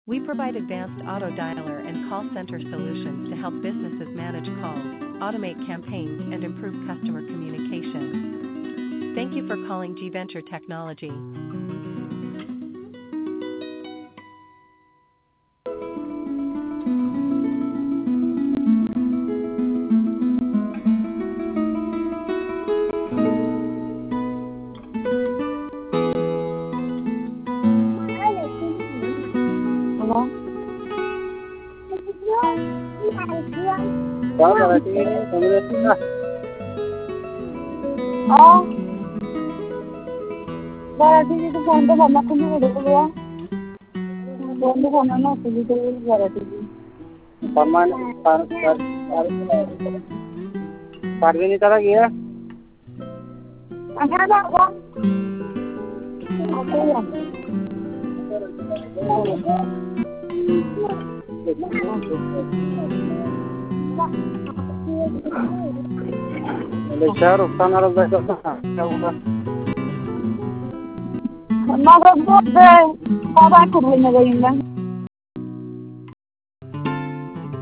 We provide advanced auto dialer and call center solutions to help businesses manage calls, automate campaigns, and improve customer communication. Thank you for calling G Venture Technology. Hello? Đó là cái community đó. Variety की phone तो मम्मा को नहीं दे बोला phone तो phone ना तो दे variety Paman Parvini तरह गया अच्छा ना वो Lecar ustan harus besok क्या होगा मम्मा को दे बाबा को लेने गई मैं